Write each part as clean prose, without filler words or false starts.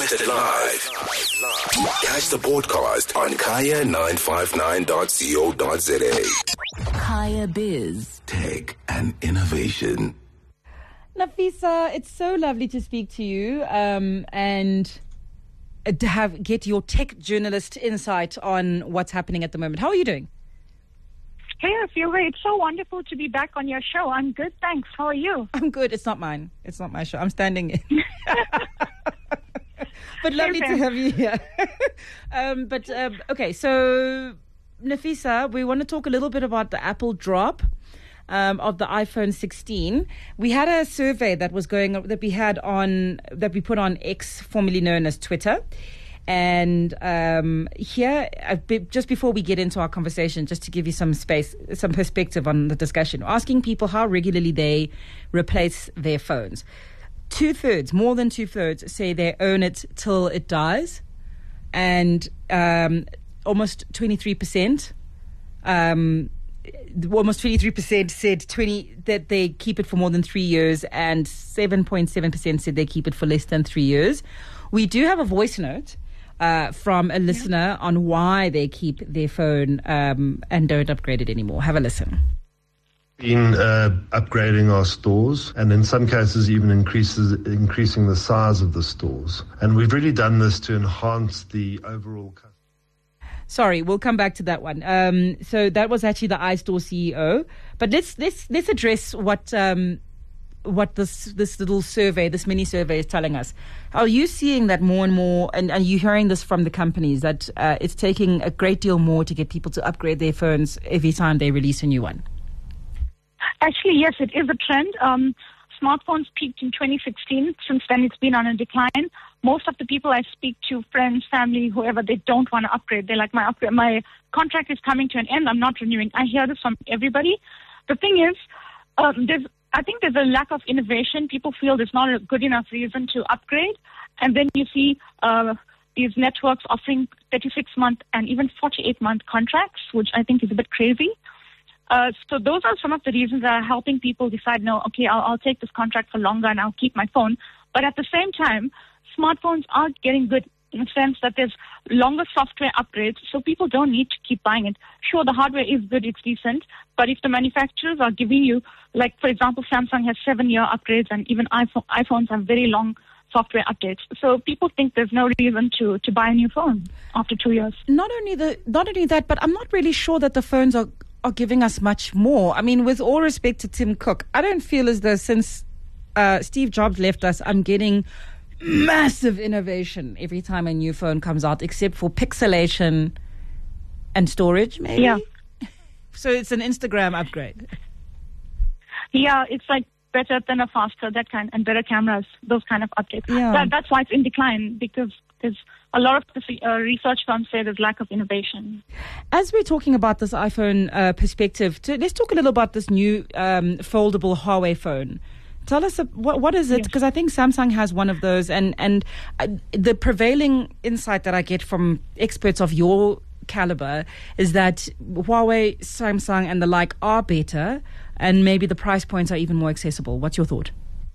Broadcast live. Catch the podcast on kaya959.co.za. Kaya Biz. Tech and innovation. Nafisa, it's so lovely to speak to you and to get your tech journalist insight on what's happening at the moment. How are you doing? Hey, Ophelia, it's so wonderful to be back on your show. I'm good, thanks. How are you? I'm good. It's not mine. It's not my show. I'm standing in. But lovely to have you here. Okay, so Nafisa, we want to talk a little bit about the Apple drop of the iPhone 16. We had a survey that was that we put on X, formerly known as Twitter. And here, just before we get into our conversation, just to give you some perspective on the discussion, asking people how regularly they replace their phones. More than two-thirds say they own it till it dies, and almost 23%, said that they keep it for more than 3 years, and 7.7% said they keep it for less than 3 years. We do have a voice note from a listener on why they keep their phone and don't upgrade it anymore. Have a listen. Been upgrading our stores, and in some cases even increasing the size of the stores. And we've really done this to enhance the overall customer. Sorry, we'll come back to that one. So that was actually the iStore CEO. But let's address what this little survey, this mini survey, is telling us. Are you seeing that more and more, and are you hearing this from the companies, that it's taking a great deal more to get people to upgrade their phones every time they release a new one? Actually, yes, it is a trend. Smartphones peaked in 2016. Since then, it's been on a decline. Most of the people I speak to, friends, family, whoever, they don't want to upgrade. They're like, my contract is coming to an end. I'm not renewing. I hear this from everybody. The thing is, I think there's a lack of innovation. People feel there's not a good enough reason to upgrade. And then you see these networks offering 36-month and even 48-month contracts, which I think is a bit crazy. So those are some of the reasons that are helping people decide, no, okay, I'll take this contract for longer and I'll keep my phone. But at the same time, smartphones are getting good in the sense that there's longer software upgrades, so people don't need to keep buying it. Sure, the hardware is good, it's decent, but if the manufacturers are giving you, like, for example, Samsung has 7-year upgrades, and even iPhones have very long software updates. So people think there's no reason to buy a new phone after 2 years. Not only that, but I'm not really sure that the phones are giving us much more. I mean, with all respect to Tim Cook, I don't feel as though since Steve Jobs left us, I'm getting massive innovation every time a new phone comes out, except for pixelation and storage, maybe. Yeah. So it's an Instagram upgrade. Yeah, it's like better, thinner, faster, that kind, and better cameras, those kind of updates. Yeah. That's why it's in decline, because there's a lot of the research firms say there's lack of innovation. As we're talking about this iPhone perspective, let's talk a little about this new foldable Huawei phone. Tell us, what is it? Because I think Samsung has one of those, and the prevailing insight that I get from experts of your caliber is that Huawei, Samsung, and the like are better, and maybe the price points are even more accessible. What's your thought?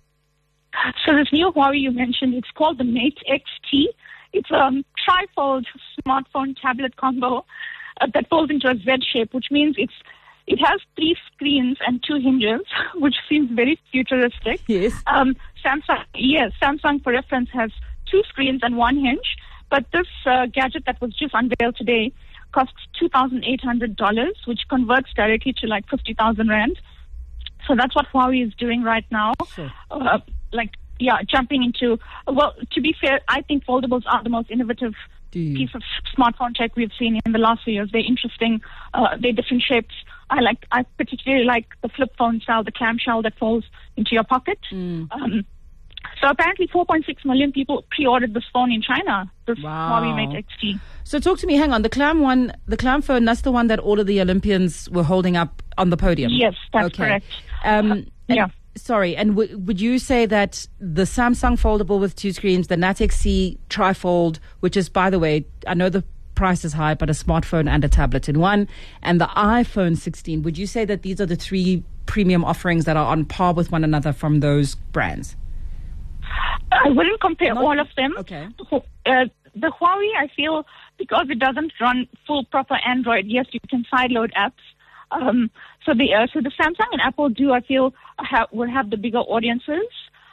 So this new Huawei you mentioned, it's called the Mate XT. It's a trifold smartphone tablet combo that folds into a Z shape, which means it has 3 screens and 2 hinges, which seems very futuristic. Yes. Samsung, for reference, has 2 screens and 1 hinge. But this gadget that was just unveiled today costs $2,800, which converts directly to like 50,000 rand. So that's what Huawei is doing right now. Sure. Jumping into, well, to be fair, I think foldables are the most innovative piece of smartphone tech we've seen in the last few years. They're interesting. They're different shapes. I particularly like the flip phone style, the clamshell that falls into your pocket. So apparently 4.6 million people pre-ordered this phone in China, this Huawei Mate XT. So talk to me, hang on, the clam phone, that's the one that all of the Olympians were holding up on the podium? Yes, that's correct. Yeah. Sorry, and would you say that the Samsung foldable with 2 screens, the Nat XC trifold, which is, by the way, I know the price is high, but a smartphone and a tablet in one, and the iPhone 16, would you say that these are the 3 premium offerings that are on par with one another from those brands? I wouldn't compare Not- all of them. Okay. The Huawei, I feel, because it doesn't run full proper Android, yes, you can sideload apps. So the Samsung and Apple do, I feel, will have the bigger audiences.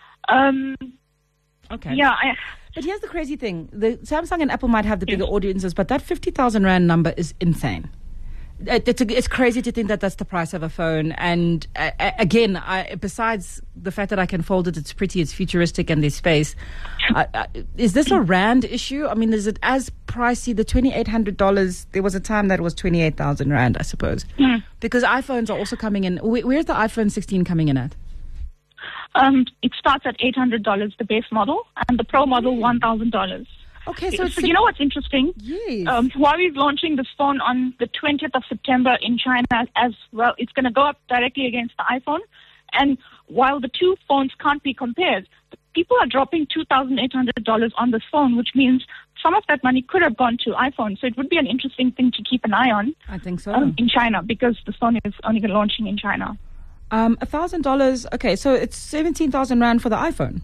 Okay. Yeah. But here's the crazy thing. The Samsung and Apple might have the bigger audiences, but that 50,000 Rand number is insane. It's crazy to think that that's the price of a phone. And again, besides the fact that I can fold it, it's pretty, it's futuristic, and there's space. Is this a Rand issue? I mean, is it as pricey? The $2,800, there was a time that it was 28,000 Rand, I suppose. Because iPhones are also coming in. Where's the iPhone 16 coming in at? It starts at $800, the base model, and the Pro model, $1,000. Okay, so you know what's interesting? Yes. Huawei is launching this phone on the 20th of September in China as well. It's going to go up directly against the iPhone. And while the two phones can't be compared, people are dropping $2,800 on this phone, which means some of that money could have gone to iPhone. So it would be an interesting thing to keep an eye on. I think so. In China, because the phone is only launching in China. $1,000. Okay, so it's 17,000 Rand for the iPhone.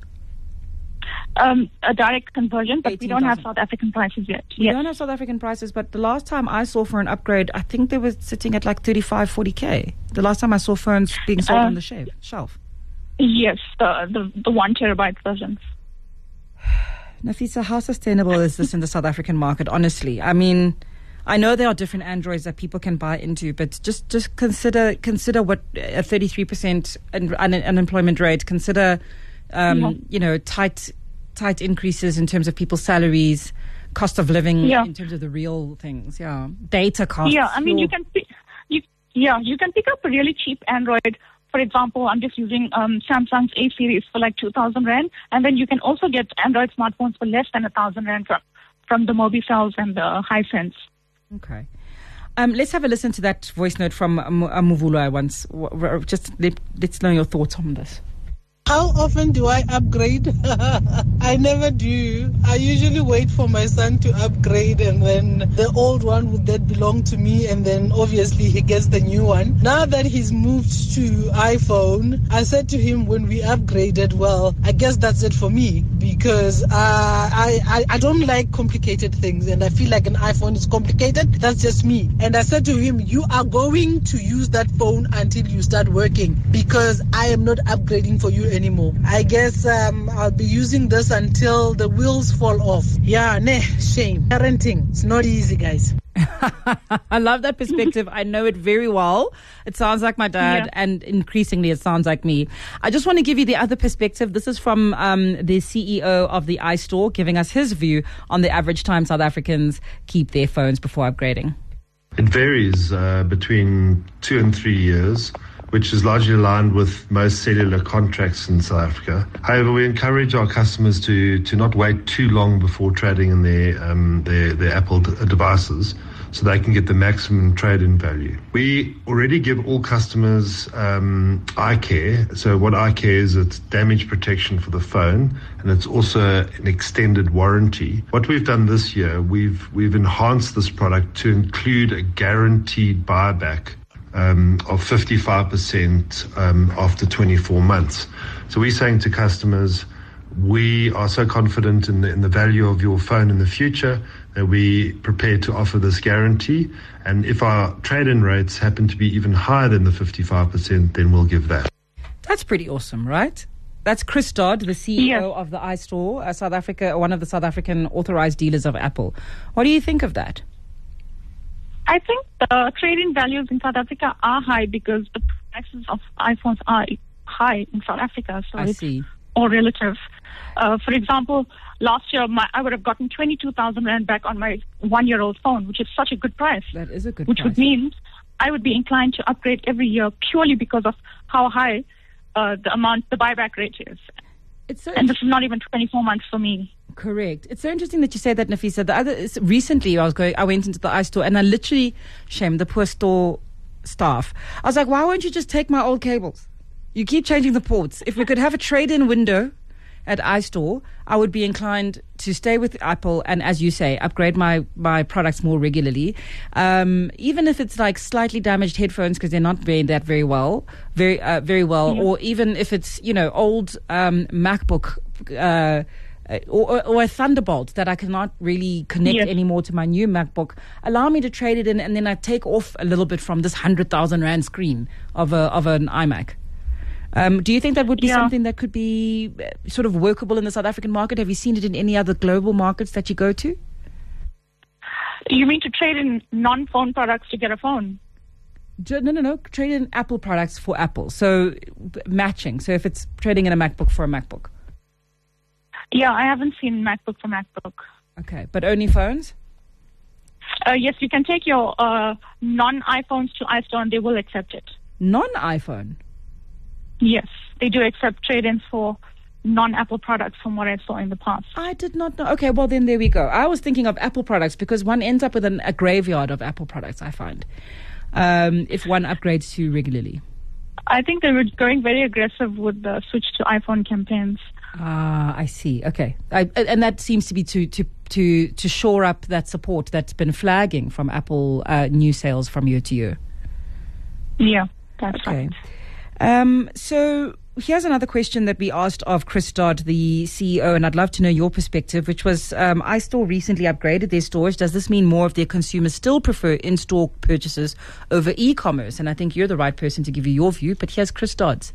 A direct conversion, but we don't have 18,000. South African prices yet. We don't have South African prices, but the last time I saw for an upgrade, I think they were sitting at like 35, 40K. The last time I saw phones being sold on the shelf. Yes, the 1 terabyte versions. Nafisa, how sustainable is this in the South African market, honestly? I mean, I know there are different Androids that people can buy into, but just consider what a 33% unemployment rate, consider, tight increases in terms of people's salaries, cost of living in terms of the real things, data costs. Yeah, I mean, you can pick up a really cheap Android. For example, I'm just using Samsung's A series for like 2,000 Rand, and then you can also get Android smartphones for less than 1,000 Rand from the Mobicells and the Hisense. Okay. Let's have a listen to that voice note from Muvula once. Just let's know your thoughts on this. How often do I upgrade? I never do. I usually wait for my son to upgrade, and then the old one would then belong to me, and then obviously he gets the new one. Now that he's moved to iPhone, I said to him when we upgraded, well, I guess that's it for me, because I don't like complicated things, and I feel like an iPhone is complicated. That's just me. And I said to him, you are going to use that phone until you start working, because I am not upgrading for you anymore. I guess I'll be using this until the wheels fall off. Yeah, shame. Parenting, it's not easy, guys. I love that perspective. I know it very well. It sounds like my dad, and increasingly it sounds like me. I just want to give you the other perspective. This is from the CEO of the iStore, giving us his view on the average time South Africans keep their phones before upgrading. It varies between 2 and 3 years, which is largely aligned with most cellular contracts in South Africa. However, we encourage our customers to not wait too long before trading in their Apple devices, so they can get the maximum trade-in value. We already give all customers eye care. So what eye care is, it's damage protection for the phone, and it's also an extended warranty. What we've done this year, we've enhanced this product to include a guaranteed buyback of 55% after 24 months. So we're saying to customers, we are so confident in the value of your phone in the future that we're prepared to offer this guarantee. And if our trade-in rates happen to be even higher than the 55%, then we'll give that. That's pretty awesome, right? That's Chris Dodd, the CEO of the iStore, South Africa, one of the South African authorized dealers of Apple. What do you think of that? I think the trade-in values in South Africa are high because the prices of iPhones are high in South Africa. So it's all relative. For example, last year I would have gotten 22,000 Rand back on my 1-year-old phone, which is such a good price. That is a good price. Which would mean I would be inclined to upgrade every year purely because of how high the buyback rate is. And this is not even 24 months for me. Correct. It's so interesting that you say that, Nafisa. Recently, I went into the iStore and I literally shamed the poor store staff. I was like, why won't you just take my old cables? You keep changing the ports. If we could have a trade-in window, at iStore, I would be inclined to stay with Apple and, as you say, upgrade my products more regularly. Even if it's like slightly damaged headphones because they're not made that very well, or even if it's, old MacBook or a Thunderbolt that I cannot really connect anymore to my new MacBook, allow me to trade it in, and then I take off a little bit from this 100,000 Rand screen of an iMac. Do you think that would be something that could be sort of workable in the South African market? Have you seen it in any other global markets that you go to? You mean to trade in non-phone products to get a phone? No. Trade in Apple products for Apple. So matching. So if it's trading in a MacBook for a MacBook. Yeah, I haven't seen MacBook for MacBook. Okay, but only phones? Yes, you can take your non-iPhones to iStore and they will accept it. Non-iPhone? Yes, they do accept trade-ins for non-Apple products from what I saw in the past. I did not know. Okay, well then there we go. I was thinking of Apple products because one ends up with a graveyard of Apple products, I find, if one upgrades too regularly. I think they were going very aggressive with the switch to iPhone campaigns. I see. Okay, and that seems to be to shore up that support that's been flagging from Apple new sales from year to year. Yeah, that's right. So here's another question that we asked of Chris Dodd, the CEO, and I'd love to know your perspective, which was iStore recently upgraded their stores. Does this mean more of their consumers still prefer in-store purchases over e-commerce? And I think you're the right person to give you your view, but here's Chris Dodd's.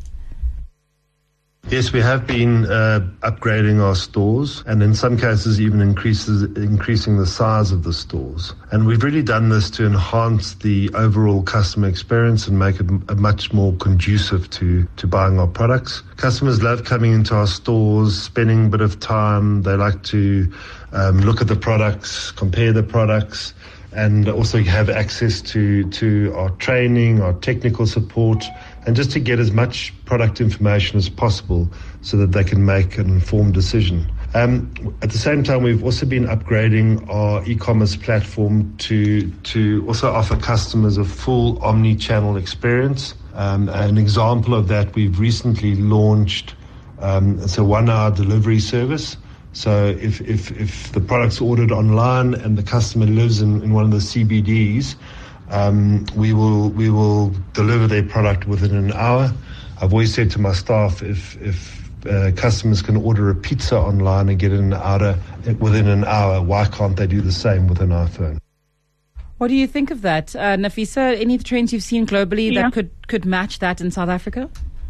Yes, we have been upgrading our stores and in some cases even increasing the size of the stores. And we've really done this to enhance the overall customer experience and make it much more conducive to buying our products. Customers love coming into our stores, spending a bit of time. They like to look at the products, compare the products, and also have access to our training, our technical support, and just to get as much product information as possible so that they can make an informed decision. At the same time, we've also been upgrading our e-commerce platform to also offer customers a full omni-channel experience. An example of that, we've recently launched it's a 1-hour delivery service. So if the product's ordered online and the customer lives in one of the CBDs, we will deliver their product within an hour. I've always said to my staff, if customers can order a pizza online and get it within an hour, why can't they do the same with an iPhone? What do you think of that, Nafisa? Any trends you've seen globally that could match that in South Africa?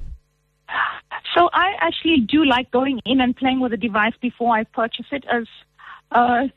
So I actually do like going in and playing with the device before I purchase it. As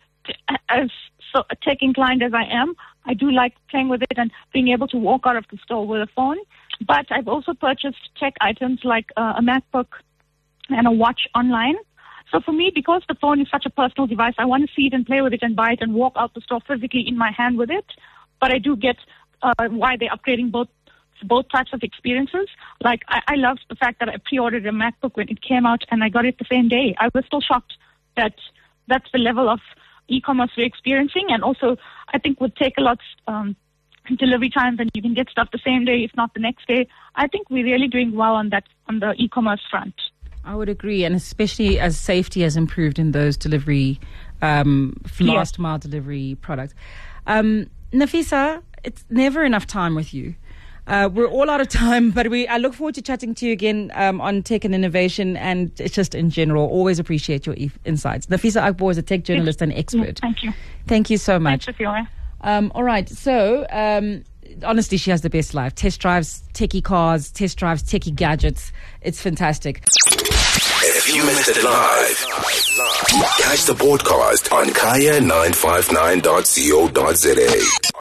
tech inclined as I am, I do like playing with it and being able to walk out of the store with a phone. But I've also purchased tech items like a MacBook and a watch online. So for me, because the phone is such a personal device, I want to see it and play with it and buy it and walk out the store physically in my hand with it. But I do get why they're upgrading both types of experiences. Like, I love the fact that I pre-ordered a MacBook when it came out and I got it the same day. I was still shocked that that's the level of e-commerce we're experiencing, and also I think would take a lot delivery times and you can get stuff the same day, if not the next day. I think we're really doing well on the e-commerce front. I would agree, and especially as safety has improved in those delivery, last mile delivery products. Nafisa, it's never enough time with you. We're all out of time, but I look forward to chatting to you again on tech and innovation, and it's just in general. Always appreciate your insights. Nafisa Akbor is a tech journalist and expert. Thank you. Thank you so much. Thanks, Sophia. All right, so honestly, she has the best life. Test drives techie cars, test drives techie gadgets. It's fantastic. If you missed it live, catch the podcast on kaya959.co.za.